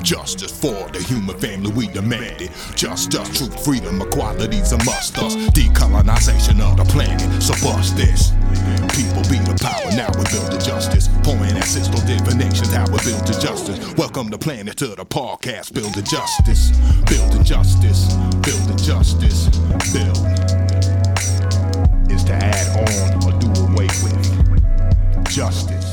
Justice for the human family, we demand it. Justice, truth, freedom, equality's a must. Us decolonization of the planet, so bust this. People be the power, now we build the justice. Pouring ancestral divinations, how we build the justice. Welcome the planet to the podcast, build the justice. Building justice, building justice. Build is to add on or do away with justice.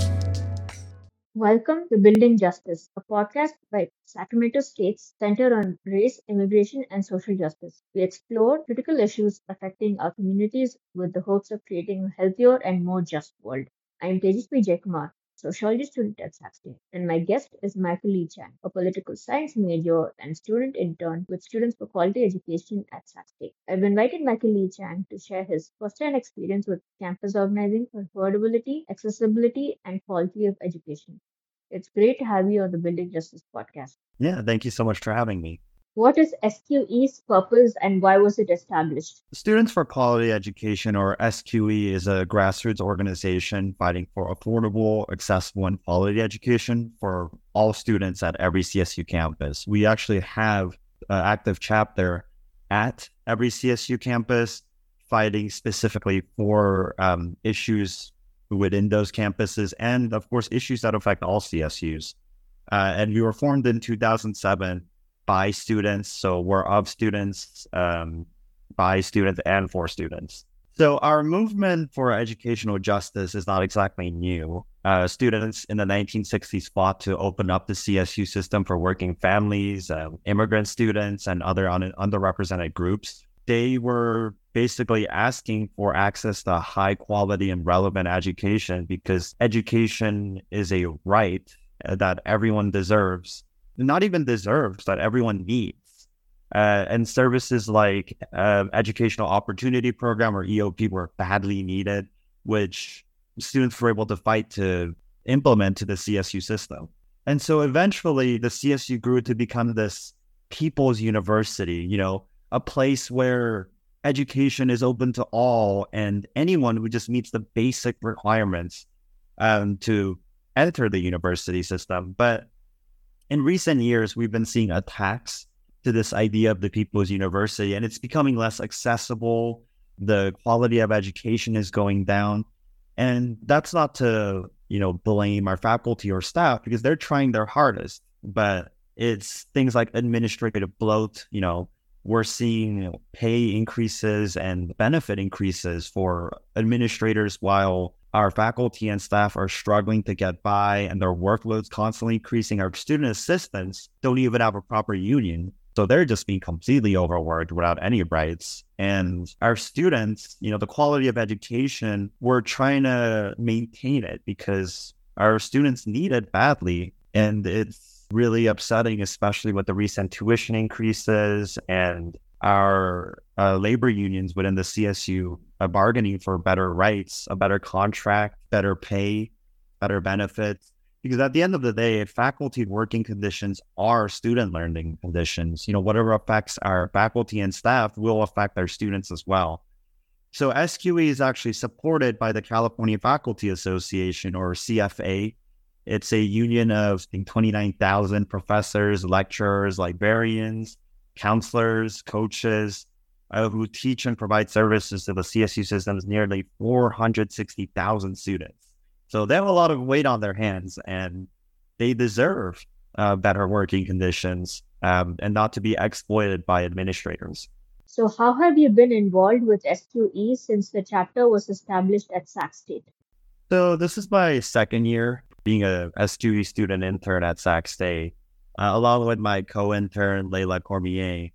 Welcome to Building Justice, a podcast by Sacramento State's Center on Race, Immigration, and Social Justice. We explore critical issues affecting our communities with the hopes of creating a healthier and more just world. I am Tejasvi Jaykumar, sociology student at Sac State, and my guest is Michael Lee Chang, a political science major and student intern with Students for Quality Education at Sac State. I've invited Michael Lee Chang to share his first-hand experience with campus organizing for affordability, accessibility, and quality of education. It's great to have you on the Building Justice podcast. Yeah, thank you so much for having me. What is SQE's purpose and why was it established? Students for Quality Education, or SQE, is a grassroots organization fighting for affordable, accessible, and quality education for all students at every CSU campus. We actually have an active chapter at every CSU campus fighting specifically for issues within those campuses and, of course, issues that affect all CSUs. And we were formed in 2007 by students, so we're of students, by students, and for students. So our movement for educational justice is not exactly new. Students in the 1960s fought to open up the CSU system for working families, immigrant students, and other underrepresented groups. They were basically asking for access to high quality and relevant education because education is a right that everyone deserves, not even deserves, that everyone needs. And services like Educational Opportunity Program, or EOP, were badly needed, which students were able to fight to implement to the CSU system. And so eventually the CSU grew to become this people's university, a place where education is open to all and anyone who just meets the basic requirements to enter the university system. But in recent years, we've been seeing attacks to this idea of the people's university, and it's becoming less accessible. The quality of education is going down. And that's not to, blame our faculty or staff, because they're trying their hardest, but it's things like administrative bloat. We're seeing pay increases and benefit increases for administrators while our faculty and staff are struggling to get by and their workloads constantly increasing. Our student assistants don't even have a proper union. So they're just being completely overworked without any rights. And our students, the quality of education, we're trying to maintain it because our students need it badly. And it's really upsetting, especially with the recent tuition increases and our labor unions within the CSU bargaining for better rights, a better contract, better pay, better benefits. Because at the end of the day, faculty working conditions are student learning conditions. Whatever affects our faculty and staff will affect our students as well. So SQE is actually supported by the California Faculty Association, or CFA. It's a union of 29,000 professors, lecturers, librarians, counselors, coaches who teach and provide services to the CSU system's nearly 460,000 students. So they have a lot of weight on their hands, and they deserve better working conditions and not to be exploited by administrators. So how have you been involved with SQE since the chapter was established at Sac State? So this is my second year being a SQE student intern at Sac State, along with my co-intern, Layla Cormier.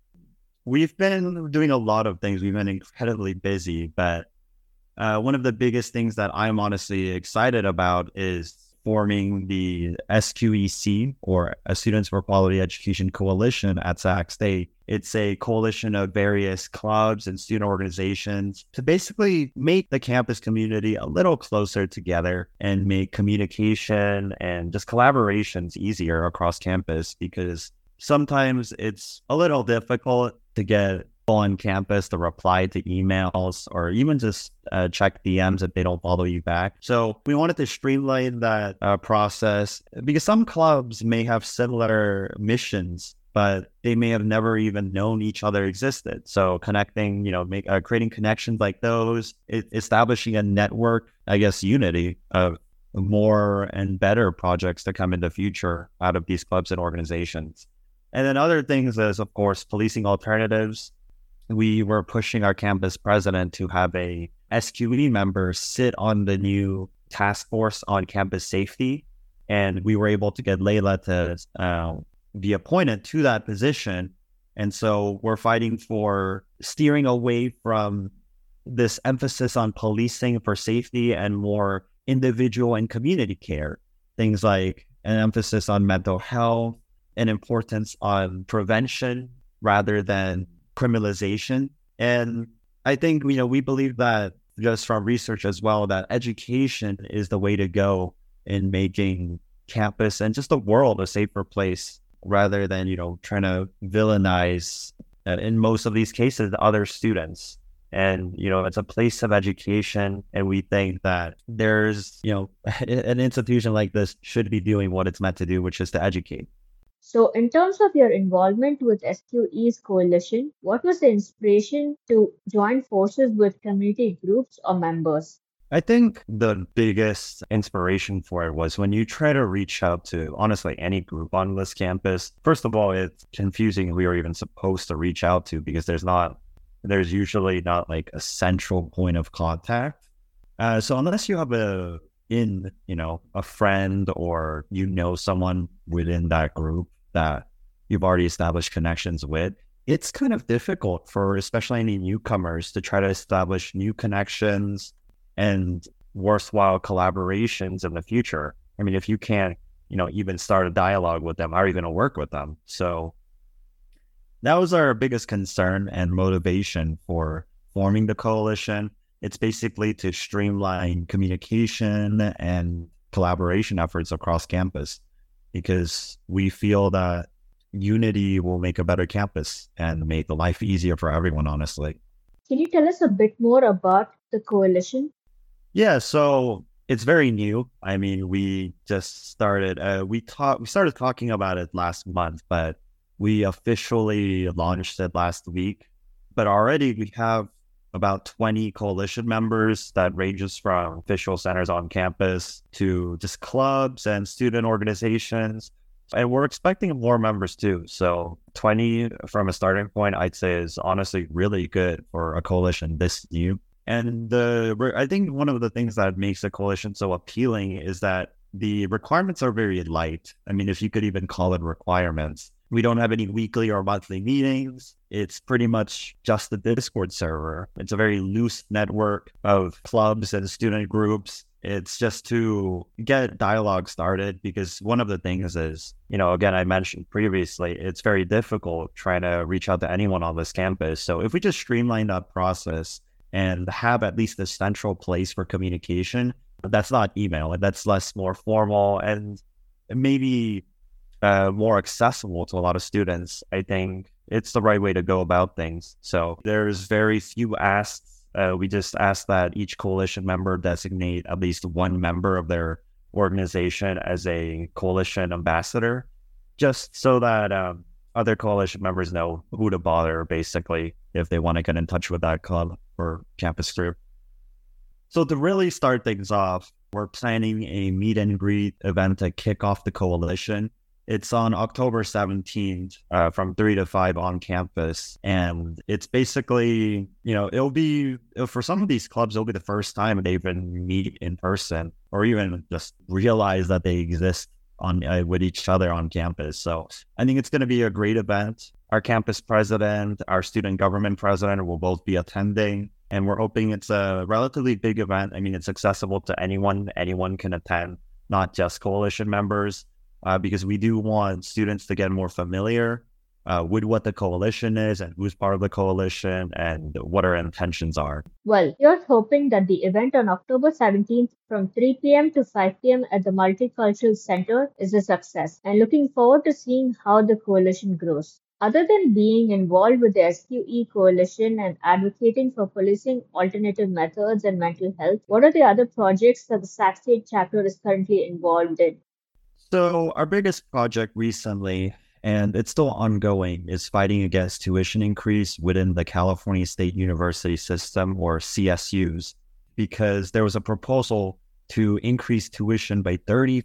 We've been doing a lot of things. We've been incredibly busy, but one of the biggest things that I'm honestly excited about is forming the SQEC, or a Students for Quality Education Coalition at Sac State. It's a coalition of various clubs and student organizations to basically make the campus community a little closer together and make communication and just collaborations easier across campus, because sometimes it's a little difficult to get on campus to reply to emails or even just check DMs if they don't follow you back. So we wanted to streamline that process because some clubs may have similar missions, but they may have never even known each other existed. So connecting, creating connections like those, establishing a network, I guess, unity of more and better projects to come in the future out of these clubs and organizations. And then other things is, of course, policing alternatives. We were pushing our campus president to have a SQE member sit on the new task force on campus safety. And we were able to get Layla to be appointed to that position. And so we're fighting for steering away from this emphasis on policing for safety and more individual and community care. Things like an emphasis on mental health, an importance on prevention rather than criminalization. And I think, we believe that just from research as well, that education is the way to go in making campus and just the world a safer place rather than, trying to villainize, in most of these cases, other students. And, it's a place of education. And we think that there's, an institution like this should be doing what it's meant to do, which is to educate. So, in terms of your involvement with SQE's coalition, what was the inspiration to join forces with community groups or members? I think the biggest inspiration for it was when you try to reach out to, honestly, any group on this campus. First of all, it's confusing who you're even supposed to reach out to because there's usually not like a central point of contact. So unless you have a friend or someone within that group that you've already established connections with, it's kind of difficult for especially any newcomers to try to establish new connections and worthwhile collaborations in the future. I mean, if you can't, even start a dialogue with them, how are you going to work with them? So that was our biggest concern and motivation for forming the coalition. It's basically to streamline communication and collaboration efforts across campus because we feel that unity will make a better campus and make life easier for everyone, honestly. Can you tell us a bit more about the coalition? Yeah, so it's very new. I mean, we just started, we started talking about it last month, but we officially launched it last week. But already we have about 20 coalition members that ranges from official centers on campus to just clubs and student organizations. And we're expecting more members too. So 20 from a starting point, I'd say is honestly really good for a coalition this new. And I think one of the things that makes the coalition so appealing is that the requirements are very light. I mean, if you could even call it requirements. We don't have any weekly or monthly meetings. It's pretty much just the Discord server. It's a very loose network of clubs and student groups. It's just to get dialogue started because one of the things is, again, I mentioned previously, it's very difficult trying to reach out to anyone on this campus. So if we just streamline that process and have at least a central place for communication, that's not email, and that's more formal and maybe more accessible to a lot of students, I think it's the right way to go about things. So there's very few asks. We just ask that each coalition member designate at least one member of their organization as a coalition ambassador, just so that other coalition members know who to bother, basically, if they want to get in touch with that club or campus group. So to really start things off, we're planning a meet and greet event to kick off the coalition. It's on October 17th from 3 to 5 on campus. And it's basically, it'll be, for some of these clubs, it'll be the first time they even meet in person or even just realize that they exist with each other on campus. So I think it's going to be a great event. Our campus president, our student government president will both be attending. And we're hoping it's a relatively big event. I mean, it's accessible to anyone. Anyone can attend, not just coalition members. Because we do want students to get more familiar with what the coalition is and who's part of the coalition and what our intentions are. Well, you're hoping that the event on October 17th from 3 p.m. to 5 p.m. at the Multicultural Center is a success and looking forward to seeing how the coalition grows. Other than being involved with the SQE coalition and advocating for policing alternative methods and mental health, what are the other projects that the Sac State chapter is currently involved in? So our biggest project recently, and it's still ongoing, is fighting against tuition increase within the California State University system, or CSUs, because there was a proposal to increase tuition by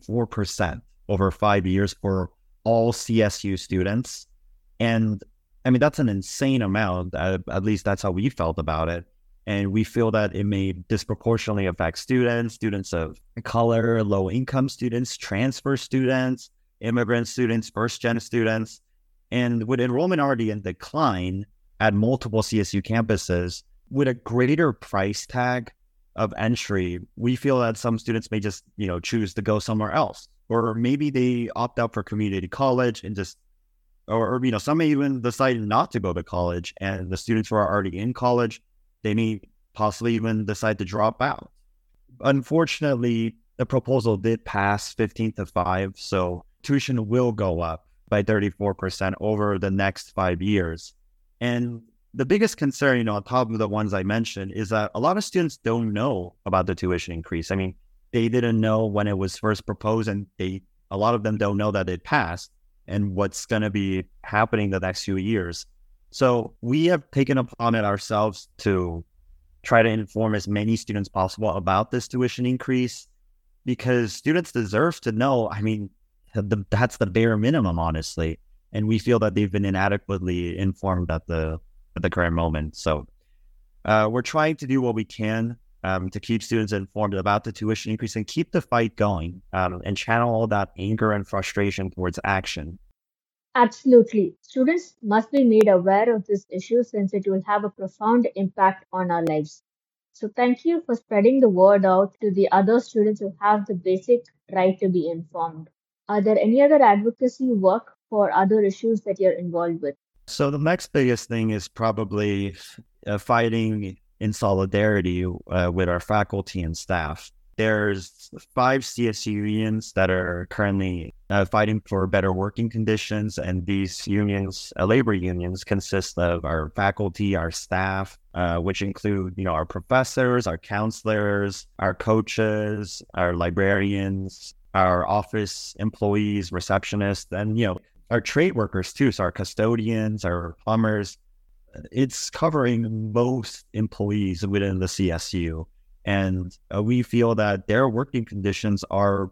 34% over 5 years for all CSU students. And I mean, that's an insane amount. At least that's how we felt about it. And we feel that it may disproportionately affect students of color, low income students, transfer students, immigrant students, first gen students. And with enrollment already in decline at multiple CSU campuses, with a greater price tag of entry, we feel that some students may just, choose to go somewhere else. Or maybe they opt out for community college and just, or some may even decide not to go to college. And the students who are already in college, they may possibly even decide to drop out. Unfortunately, the proposal did pass 15-5, so tuition will go up by 34% over the next 5 years. And the biggest concern, on top of the ones I mentioned, is that a lot of students don't know about the tuition increase. I mean, they didn't know when it was first proposed, and a lot of them don't know that it passed and what's going to be happening the next few years. So we have taken upon it ourselves to try to inform as many students possible about this tuition increase, because students deserve to know. I mean, that's the bare minimum, honestly. And we feel that they've been inadequately informed at the current moment. So we're trying to do what we can to keep students informed about the tuition increase and keep the fight going, and channel all that anger and frustration towards action. Absolutely. Students must be made aware of this issue since it will have a profound impact on our lives. So, thank you for spreading the word out to the other students who have the basic right to be informed. Are there any other advocacy work for other issues that you're involved with? So, the next biggest thing is probably fighting in solidarity with our faculty and staff. There's 5 CSU unions that are currently fighting for better working conditions, and these unions, labor unions, consist of our faculty, our staff, which include, our professors, our counselors, our coaches, our librarians, our office employees, receptionists, and, our trade workers too, so our custodians, our plumbers. It's covering most employees within the CSU. And we feel that their working conditions are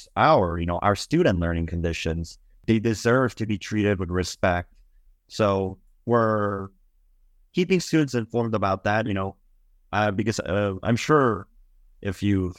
our student learning conditions. They deserve to be treated with respect. So we're keeping students informed about that, because I'm sure if you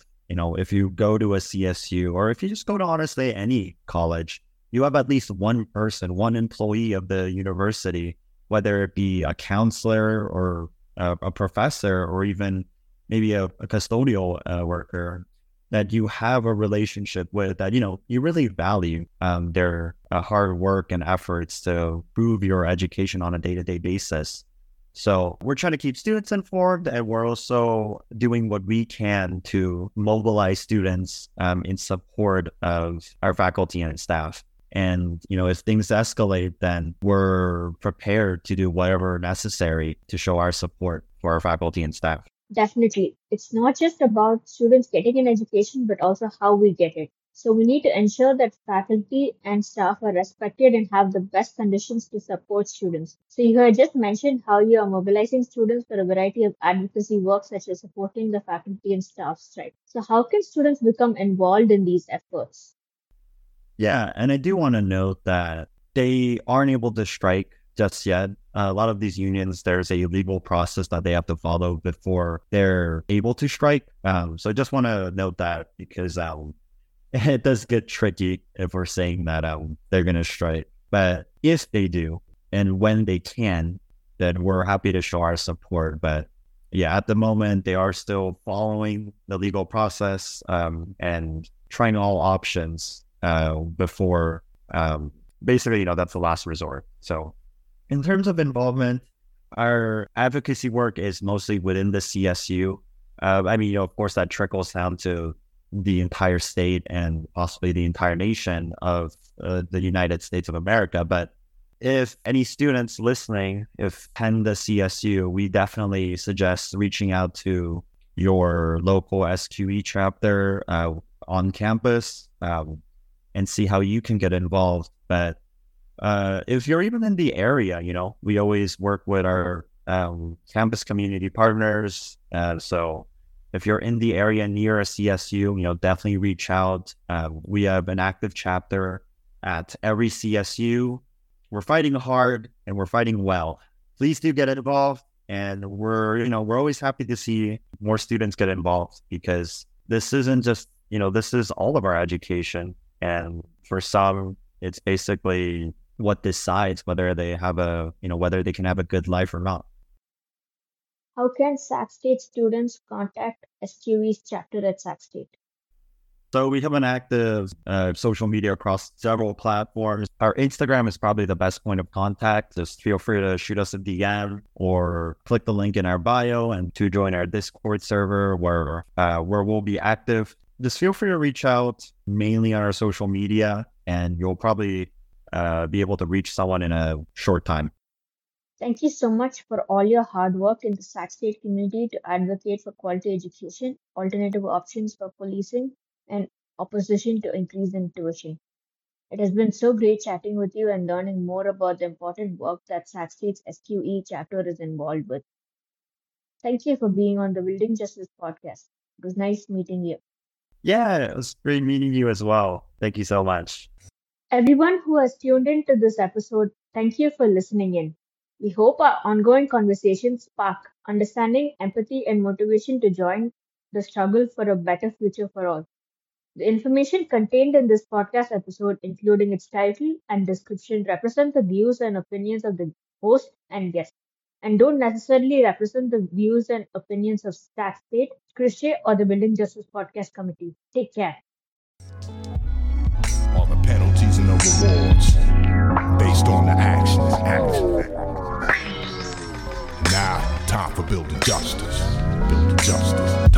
go to a CSU, or if you just go to honestly any college, you have at least one person, one employee of the university, whether it be a counselor or a professor, or even maybe a custodial worker that you have a relationship with, that, you really value their hard work and efforts to improve your education on a day-to-day basis. So we're trying to keep students informed, and we're also doing what we can to mobilize students in support of our faculty and staff. And, if things escalate, then we're prepared to do whatever necessary to show our support for our faculty and staff. Definitely. It's not just about students getting an education, but also how we get it. So we need to ensure that faculty and staff are respected and have the best conditions to support students. So you had just mentioned how you are mobilizing students for a variety of advocacy work, such as supporting the faculty and staff strike. So how can students become involved in these efforts? Yeah, and I do want to note that they aren't able to strike just yet. A lot of these unions, there's a legal process that they have to follow before they're able to strike. So I just want to note that, because it does get tricky if we're saying that they're going to strike. But if they do, and when they can, then we're happy to show our support. But yeah, at the moment, they are still following the legal process and trying all options before, basically, that's the last resort. So in terms of involvement, our advocacy work is mostly within the CSU. Of course, that trickles down to the entire state and possibly the entire nation of the United States of America. But if any students listening, if attend the CSU, we definitely suggest reaching out to your local SQE chapter on campus and see how you can get involved. But if you're even in the area, we always work with our campus community partners. So if you're in the area near a CSU, definitely reach out. We have an active chapter at every CSU. We're fighting hard and we're fighting well. Please do get involved. And we're always happy to see more students get involved, because this isn't just, this is all of our education. And for some, it's basically what decides whether they have whether they can have a good life or not. How can Sac State students contact SQE's chapter at Sac State? So we have an active social media across several platforms. Our Instagram is probably the best point of contact. Just feel free to shoot us a DM or click the link in our bio and to join our Discord server where we'll be active. Just feel free to reach out mainly on our social media, and you'll probably be able to reach someone in a short time. Thank you so much for all your hard work in the Sac State community to advocate for quality education, alternative options for policing, and opposition to increase in tuition. It has been so great chatting with you and learning more about the important work that Sac State's SQE chapter is involved with. Thank you for being on the Building Justice podcast. It was nice meeting you. Yeah, it was great meeting you as well. Thank you so much. Everyone who has tuned into this episode, thank you for listening in. We hope our ongoing conversations spark understanding, empathy, and motivation to join the struggle for a better future for all. The information contained in this podcast episode, including its title and description, represent the views and opinions of the host and guest, and don't necessarily represent the views and opinions of Sac State, Christie, or the Building Justice Podcast Committee. Take care. All the penalties and the rewards based on the actions. Now, time for building justice. Building justice.